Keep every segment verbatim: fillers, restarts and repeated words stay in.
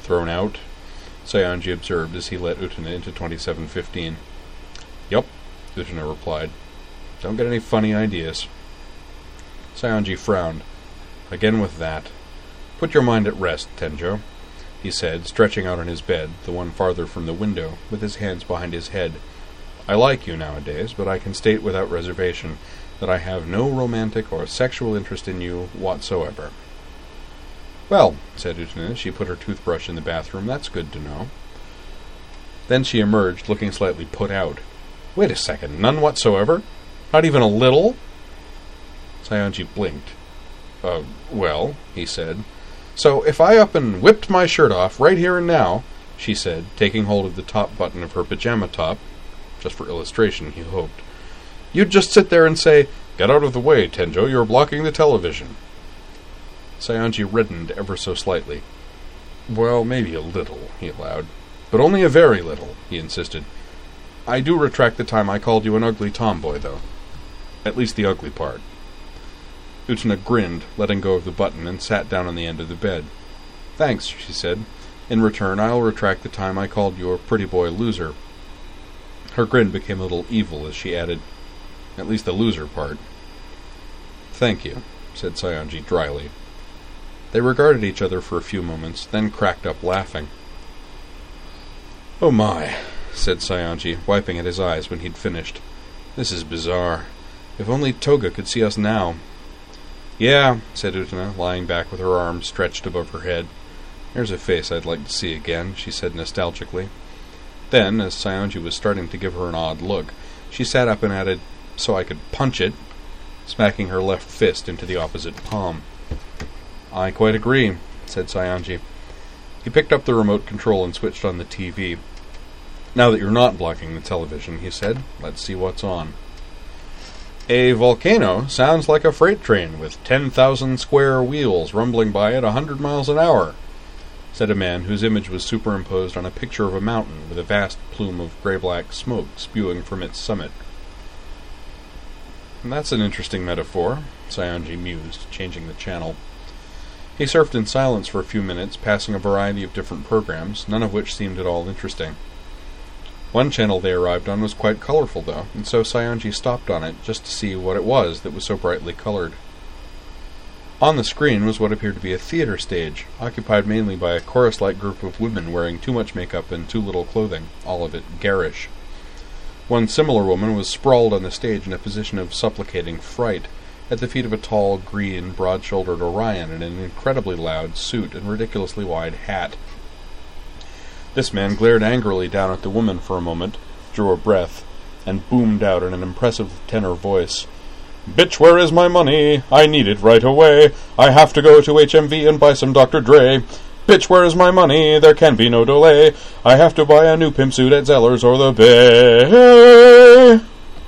Thrown out? Saionji observed as he let Utena into twenty-seven fifteen. Yup, Utena replied. Don't get any funny ideas. Saionji frowned. Again with that. Put your mind at rest, Tenjo, he said, stretching out on his bed, the one farther from the window, with his hands behind his head. I like you nowadays, but I can state without reservation that I have no romantic or sexual interest in you whatsoever. Well, said Utena, as she put her toothbrush in the bathroom, that's good to know. Then she emerged, looking slightly put out. Wait a second, none whatsoever? Not even a little? Saionji blinked. Uh, well, he said. So if I up and whipped my shirt off right here and now, she said, taking hold of the top button of her pajama top, just for illustration, he hoped, you'd just sit there and say, Get out of the way, Tenjo, you're blocking the television. Saionji reddened ever so slightly. Well, maybe a little, he allowed. But only a very little, he insisted. I do retract the time I called you an ugly tomboy, though. At least the ugly part. Utena grinned, letting go of the button, and sat down on the end of the bed. Thanks, she said. In return, I'll retract the time I called you a pretty boy loser. Her grin became a little evil as she added, at least the loser part. Thank you, said Saionji dryly. They regarded each other for a few moments, then cracked up laughing. Oh my, said Saionji, wiping at his eyes when he'd finished. This is bizarre. If only Toga could see us now. Yeah, said Utena, lying back with her arms stretched above her head. There's a face I'd like to see again, she said nostalgically. Then, as Saionji was starting to give her an odd look, she sat up and added, so I could punch it, smacking her left fist into the opposite palm. I quite agree, said Saionji. He picked up the remote control and switched on the T V. Now that you're not blocking the television, he said, let's see what's on. A volcano sounds like a freight train with ten thousand square wheels rumbling by at a hundred miles an hour, said a man whose image was superimposed on a picture of a mountain with a vast plume of grey-black smoke spewing from its summit. That's an interesting metaphor, Saionji mused, changing the channel. He surfed in silence for a few minutes, passing a variety of different programs, none of which seemed at all interesting. One channel they arrived on was quite colorful, though, and so Saionji stopped on it just to see what it was that was so brightly colored. On the screen was what appeared to be a theater stage, occupied mainly by a chorus-like group of women wearing too much makeup and too little clothing, all of it garish. One similar woman was sprawled on the stage in a position of supplicating fright, at the feet of a tall, green, broad-shouldered Orion in an incredibly loud suit and ridiculously wide hat. This man glared angrily down at the woman for a moment, drew a breath, and boomed out in an impressive tenor voice, Bitch, where is my money? I need it right away. I have to go to H M V and buy some Doctor Dre. Bitch, where is my money? There can be no delay. I have to buy a new pimp suit at Zellers or the Bay.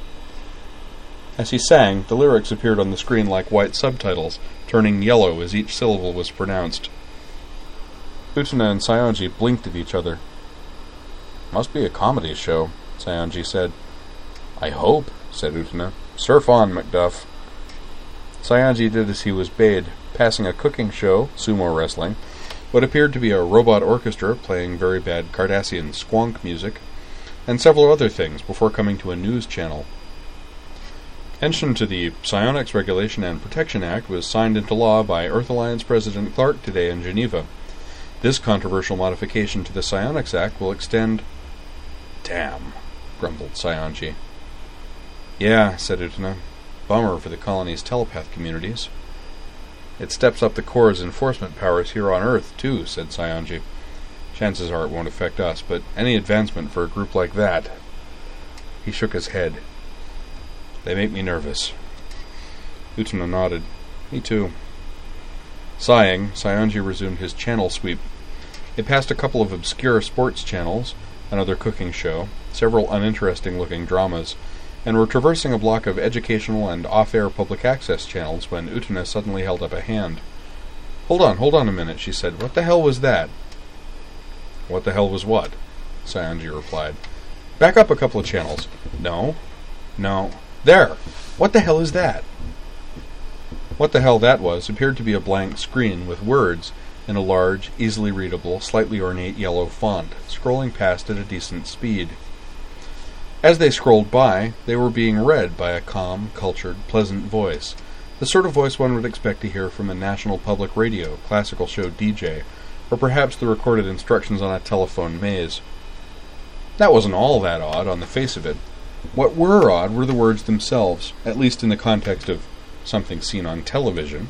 As he sang, the lyrics appeared on the screen like white subtitles, turning yellow as each syllable was pronounced. Utena and Saionji blinked at each other. Must be a comedy show, Saionji said. I hope, said Utena. Surf on, Macduff. Saionji did as he was bade, passing a cooking show, sumo wrestling, what appeared to be a robot orchestra playing very bad Cardassian squonk music, and several other things before coming to a news channel. Mention to the Psionics Regulation and Protection Act was signed into law by Earth Alliance President Clark today in Geneva. This controversial modification to the Psionics Act will extend... Damn, grumbled Saionji. Yeah, said Utena. Bummer for the colony's telepath communities. It steps up the Corps' enforcement powers here on Earth, too, said Saionji. Chances are it won't affect us, but any advancement for a group like that... He shook his head. They make me nervous. Utena nodded. Me too. Sighing, Saionji resumed his channel sweep. It passed a couple of obscure sports channels, another cooking show, several uninteresting-looking dramas, and were traversing a block of educational and off-air public access channels when Utena suddenly held up a hand. Hold on, hold on a minute, she said. What the hell was that? What the hell was what? Saionji replied. Back up a couple of channels. No. No. There! What the hell is that? What the hell that was appeared to be a blank screen with words, in a large, easily readable, slightly ornate yellow font, scrolling past at a decent speed. As they scrolled by, they were being read by a calm, cultured, pleasant voice, the sort of voice one would expect to hear from a national public radio, classical show D J, or perhaps the recorded instructions on a telephone maze. That wasn't all that odd on the face of it. What were odd were the words themselves, at least in the context of something seen on television.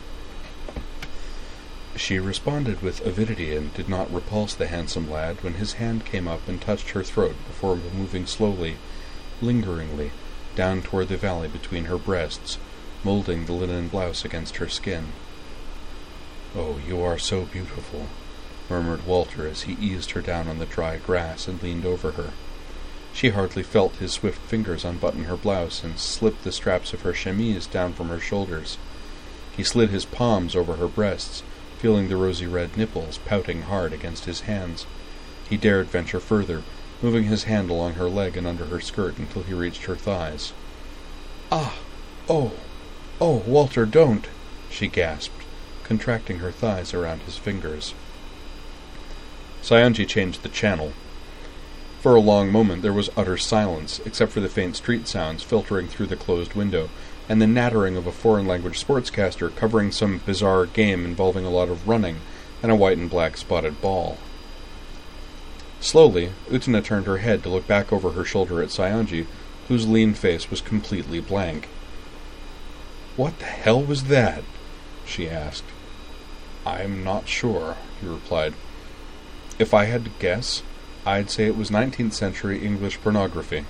She responded with avidity and did not repulse the handsome lad when his hand came up and touched her throat before moving slowly, lingeringly, down toward the valley between her breasts, molding the linen blouse against her skin. "Oh, you are so beautiful," murmured Walter as he eased her down on the dry grass and leaned over her. She hardly felt his swift fingers unbutton her blouse and slip the straps of her chemise down from her shoulders. He slid his palms over her breasts, feeling the rosy-red nipples pouting hard against his hands. He dared venture further, moving his hand along her leg and under her skirt until he reached her thighs. "Ah! Oh! Oh, Walter, don't!" she gasped, contracting her thighs around his fingers. Saionji changed the channel. For a long moment there was utter silence, except for the faint street sounds filtering through the closed window, and the nattering of a foreign-language sportscaster covering some bizarre game involving a lot of running and a white and black spotted ball. Slowly, Utena turned her head to look back over her shoulder at Saionji, whose lean face was completely blank. "What the hell was that?" she asked. "I'm not sure," he replied. "If I had to guess, I'd say it was nineteenth century English pornography."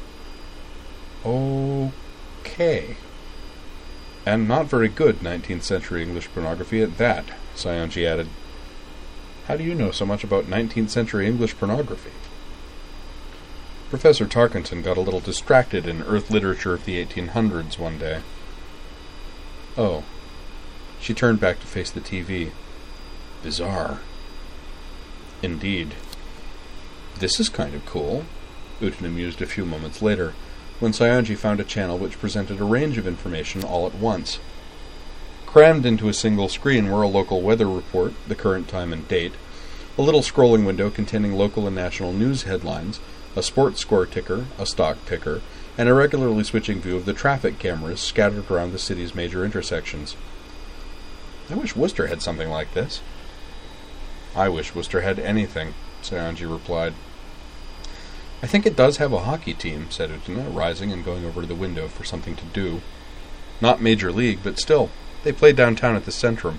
"Okay. And not very good nineteenth century English pornography at that," Saionji added. "How do you know so much about nineteenth century English pornography?" Professor Tarkenton got a little distracted in Earth literature of the eighteen hundreds one day. "Oh." She turned back to face the T V. "Bizarre." "Indeed." "This is kind of cool," Utena mused a few moments later, when Saionji found a channel which presented a range of information all at once. Crammed into a single screen were a local weather report, the current time and date, a little scrolling window containing local and national news headlines, a sports score ticker, a stock ticker, and a regularly switching view of the traffic cameras scattered around the city's major intersections. "I wish Worcester had something like this." "I wish Worcester had anything," Saionji replied. "I think it does have a hockey team," said Utena, rising and going over to the window for something to do. "Not Major League, but still, they play downtown at the Centrum."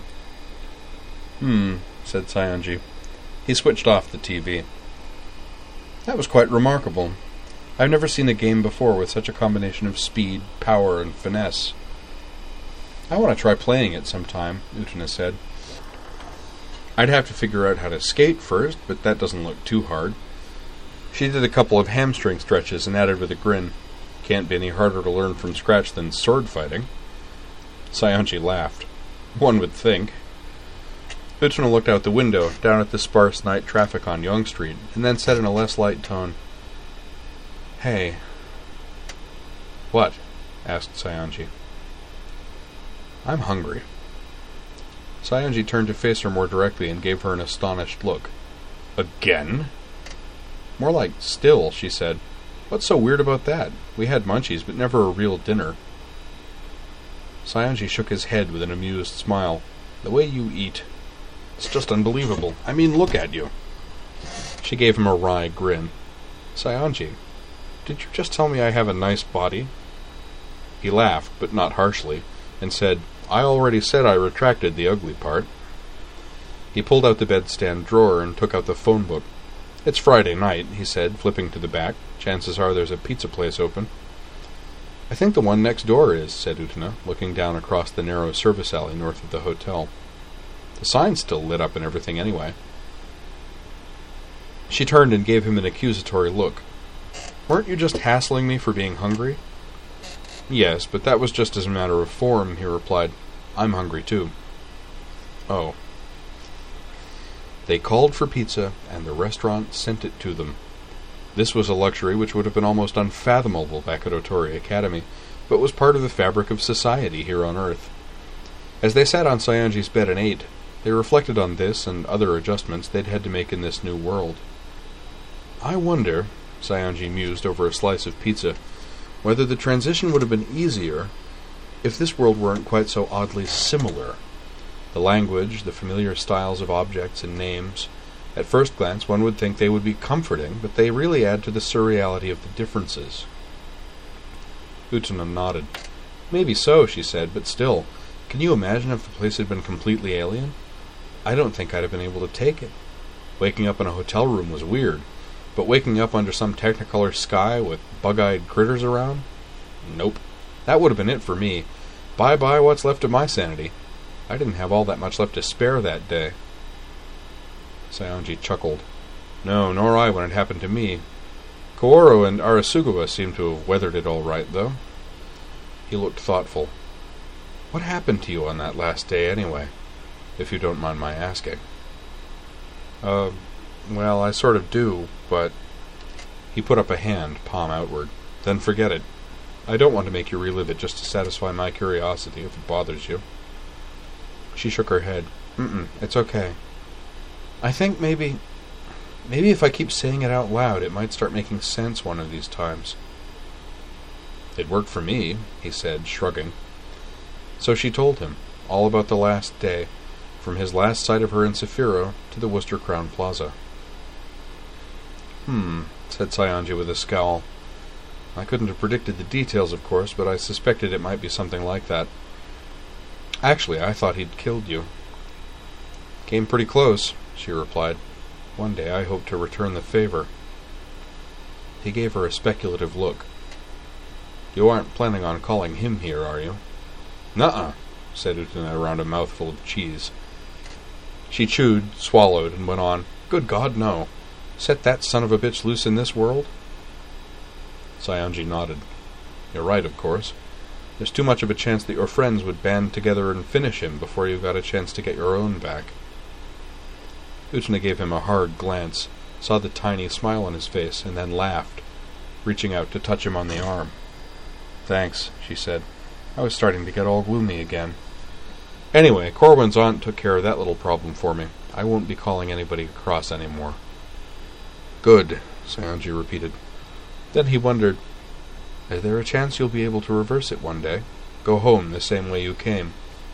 "Hmm," said Saionji. He switched off the T V. "That was quite remarkable. I've never seen a game before with such a combination of speed, power, and finesse." "I want to try playing it sometime," Utena said. "I'd have to figure out how to skate first, but that doesn't look too hard." She did a couple of hamstring stretches and added with a grin, "Can't be any harder to learn from scratch than sword fighting." Saionji laughed. "One would think." Utena looked out the window, down at the sparse night traffic on Yonge Street, and then said in a less light tone, "Hey." "What?" asked Saionji. "I'm hungry." Saionji turned to face her more directly and gave her an astonished look. "Again?" "More like still," she said. "What's so weird about that? We had munchies, but never a real dinner." Saionji shook his head with an amused smile. "The way you eat. It's just unbelievable. I mean, look at you." She gave him a wry grin. "Saionji, did you just tell me I have a nice body?" He laughed, but not harshly, and said, "I already said I retracted the ugly part." He pulled out the bedstand drawer and took out the phone book. "It's Friday night," he said, flipping to the back. "Chances are there's a pizza place open." "I think the one next door is," said Utena, looking down across the narrow service alley north of the hotel. "The sign's still lit up and everything anyway." She turned and gave him an accusatory look. "Weren't you just hassling me for being hungry?" "Yes, but that was just as a matter of form," he replied. "I'm hungry, too." "Oh." They called for pizza, and the restaurant sent it to them. This was a luxury which would have been almost unfathomable back at Otori Academy, but was part of the fabric of society here on Earth. As they sat on Saionji's bed and ate, They reflected on this and other adjustments they'd had to make in this new world. I wonder, Saionji mused over a slice of pizza, whether the transition would have been easier if this world weren't quite so oddly similar. The language, the familiar styles of objects and names. At first glance one would think they would be comforting, but they really add to the surreality of the differences. Utena nodded. Maybe so, she said, but still, can you imagine if the place had been completely alien? I don't think I'd have been able to take it. Waking up in a hotel room was weird, but waking up under some technicolor sky with bug-eyed critters around? Nope. That would have been it for me. Bye-bye what's left of my sanity. I didn't have all that much left to spare that day. Saionji chuckled. No, nor I when it happened to me. Kaoru and Arasugawa seemed to have weathered it all right, though. He looked thoughtful. What happened to you on that last day, anyway, if you don't mind my asking? Uh, well, I sort of do, but... He put up a hand, palm outward. Then forget it. I don't want to make you relive it just to satisfy my curiosity, if it bothers you. She shook her head. Mm-mm, it's okay. I think maybe... Maybe if I keep saying it out loud, it might start making sense one of these times. It worked for me, he said, shrugging. So she told him, all about the last day, from his last sight of her in Sapphiros to the Worcester Crown Plaza. Hmm, said Saionji with a scowl. I couldn't have predicted the details, of course, but I suspected it might be something like that. Actually, I thought he'd killed you. Came pretty close, she replied. One day I hope to return the favor. He gave her a speculative look. You aren't planning on calling him here, are you? Nuh-uh, said Utena around a mouthful of cheese. She chewed, swallowed, and went on. Good God, no. Set that son of a bitch loose in this world? Saionji nodded. You're right, of course. There's too much of a chance that your friends would band together and finish him before you got a chance to get your own back. Utena gave him a hard glance, saw the tiny smile on his face, and then laughed, reaching out to touch him on the arm. Thanks, she said. I was starting to get all gloomy again. Anyway, Corwin's aunt took care of that little problem for me. I won't be calling anybody across anymore. Good, Saionji repeated. Then he wondered, is there a chance you'll be able to reverse it one day? Go home the same way you came?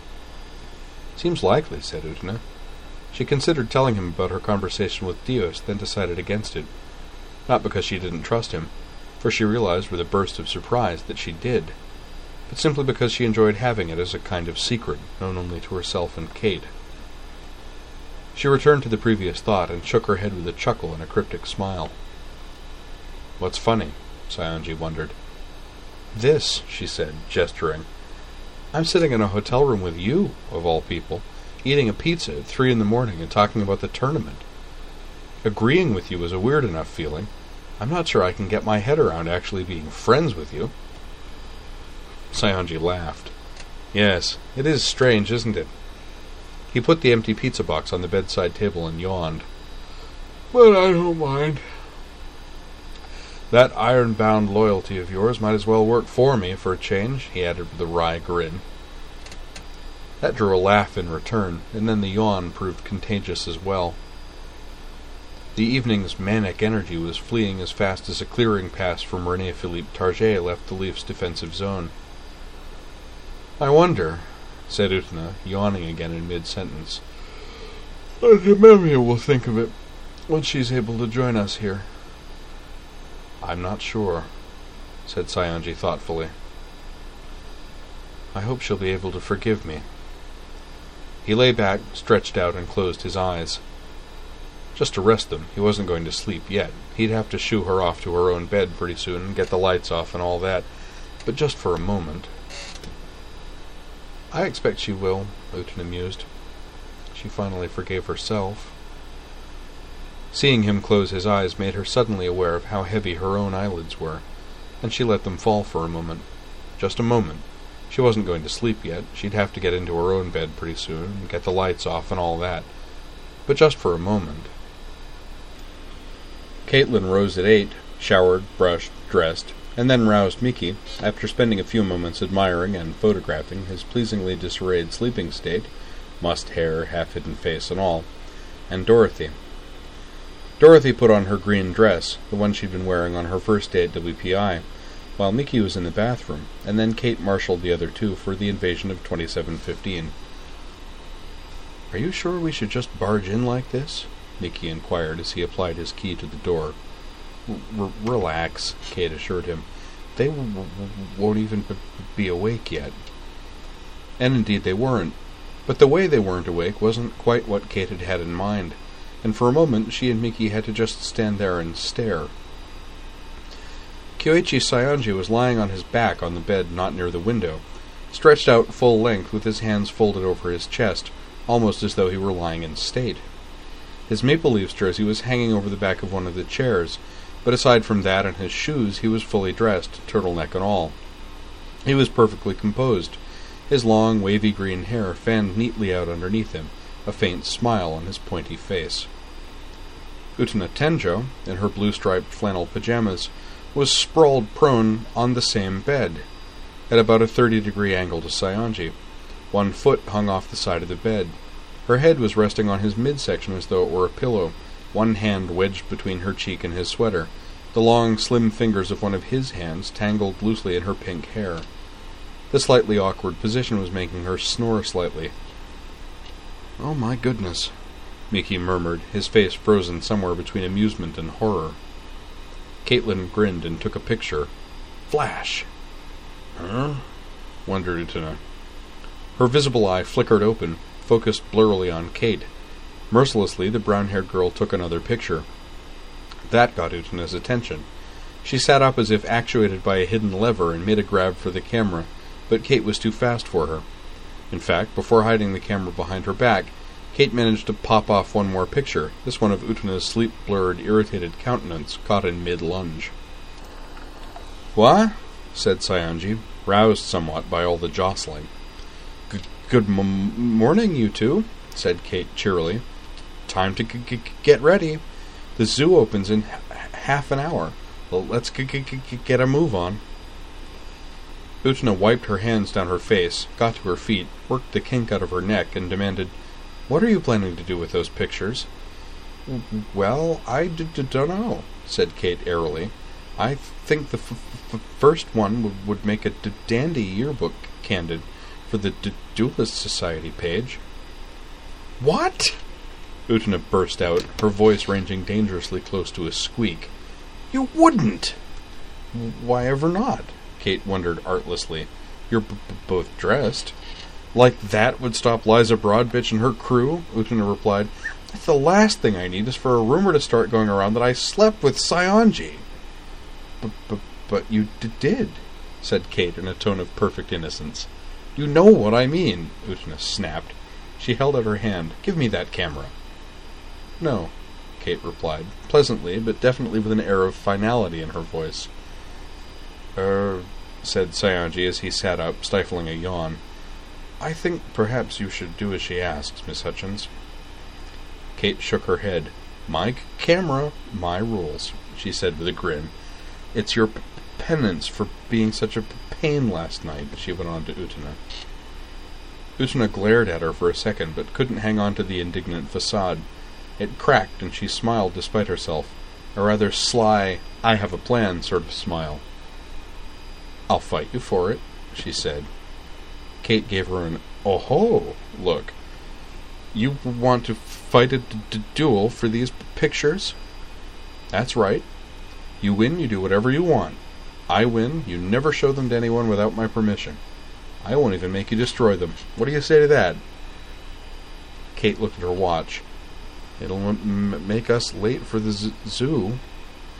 Seems likely, said Utena. She considered telling him about her conversation with Dios, then decided against it. Not because she didn't trust him, for she realized with a burst of surprise that she did, but simply because she enjoyed having it as a kind of secret, known only to herself and Kate. She returned to the previous thought and shook her head with a chuckle and a cryptic smile. What's funny? Saionji wondered. This, she said, gesturing. I'm sitting in a hotel room with you, of all people, eating a pizza at three in the morning and talking about the tournament. Agreeing with you is a weird enough feeling. I'm not sure I can get my head around actually being friends with you. Saionji laughed. Yes, it is strange, isn't it? He put the empty pizza box on the bedside table and yawned. But I don't mind. That iron-bound loyalty of yours might as well work for me for a change, he added with a wry grin. That drew a laugh in return, and then the yawn proved contagious as well. The evening's manic energy was fleeing as fast as a clearing pass from René-Philippe Target left the Leafs' defensive zone. I wonder, said Utena, yawning again in mid-sentence, what Himemia will think of it when she's able to join us here. I'm not sure, said Saionji thoughtfully. I hope she'll be able to forgive me. He lay back, stretched out, and closed his eyes. Just to rest them. He wasn't going to sleep yet. He'd have to shoo her off to her own bed pretty soon and get the lights off and all that. But just for a moment. I expect she will, Utena mused. She finally forgave herself. Seeing him close his eyes made her suddenly aware of how heavy her own eyelids were, and she let them fall for a moment. Just a moment. She wasn't going to sleep yet. She'd have to get into her own bed pretty soon, and get the lights off and all that. But just for a moment. Caitlin rose at eight, showered, brushed, dressed, and then roused Miki, after spending a few moments admiring and photographing his pleasingly disarrayed sleeping state, mussed hair, half-hidden face and all, and Dorothy. Dorothy put on her green dress, the one she'd been wearing on her first day at W P I, while Mickey was in the bathroom, and then Kate marshaled the other two for the invasion of twenty-seven fifteen. "Are you sure we should just barge in like this?" Mickey inquired as he applied his key to the door. R- relax, Kate assured him. They w- w- won't even b- be awake yet. And indeed they weren't. But the way they weren't awake wasn't quite what Kate had had in mind, and for a moment she and Mickey had to just stand there and stare. Kyoichi Saionji was lying on his back on the bed not near the window, stretched out full length with his hands folded over his chest, almost as though he were lying in state. His Maple Leafs jersey was hanging over the back of one of the chairs, but aside from that and his shoes, he was fully dressed, turtleneck and all. He was perfectly composed, his long, wavy green hair fanned neatly out underneath him, a faint smile on his pointy face. Utena Tenjo, in her blue-striped flannel pajamas, was sprawled prone on the same bed, at about a thirty-degree angle to Saionji. One foot hung off the side of the bed. Her head was resting on his midsection as though it were a pillow, one hand wedged between her cheek and his sweater, the long, slim fingers of one of his hands tangled loosely in her pink hair. The slightly awkward position was making her snore slightly. "Oh, my goodness," Mickey murmured, his face frozen somewhere between amusement and horror. Caitlin grinned and took a picture. "Flash!" "Huh?" wondered Utena. Her visible eye flickered open, focused blurrily on Kate. Mercilessly, the brown-haired girl took another picture. That got Utena's attention. She sat up as if actuated by a hidden lever and made a grab for the camera, but Kate was too fast for her. In fact, before hiding the camera behind her back, Kate managed to pop off one more picture, this one of Utena's sleep-blurred, irritated countenance caught in mid-lunge. "What?" said Saionji, roused somewhat by all the jostling. G- "Good m- morning, you two," said Kate cheerily. "Time to g- g- get ready. The zoo opens in h- half an hour. Well, let's g- g- g- get a move on." Utena wiped her hands down her face, got to her feet, worked the kink out of her neck, and demanded, "What are you planning to do with those pictures?" "Well, I d- d- don't know," said Kate airily. "I think the f- f- first one w- would make a d- dandy yearbook candid for the D- Duelist Society page." "What?" Utena burst out, her voice ranging dangerously close to a squeak. "You wouldn't!" "Why ever not?" Kate wondered artlessly. "You're b- b- both dressed." "Like that would stop Liza Broadbitch and her crew?" Utena replied. "The last thing I need is for a rumor to start going around that I slept with Saionji." B- b- but you d- did, said Kate in a tone of perfect innocence. "You know what I mean," Utena snapped. She held out her hand. "Give me that camera." "No," Kate replied, pleasantly, but definitely with an air of finality in her voice. Er, said Saionji as he sat up, stifling a yawn. "I think perhaps you should do as she asks, Miss Hutchins." Kate shook her head. "My c- camera, my rules," she said with a grin. "It's your p- penance for being such a p- pain last night," she went on to Utena. Utena glared at her for a second, but couldn't hang on to the indignant facade. It cracked, and she smiled despite herself, a rather sly, I have a plan sort of smile. "I'll fight you for it," she said. Kate gave her an oh-ho look. "You want to fight a d- d- duel for these p- pictures?" "That's right. You win, you do whatever you want. I win, you never show them to anyone without my permission. I won't even make you destroy them. What do you say to that?" Kate looked at her watch. "It'll m- make us late for the z- zoo."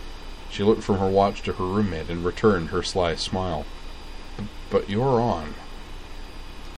She looked from her watch to her roommate and returned her sly smile. "B- but you're on."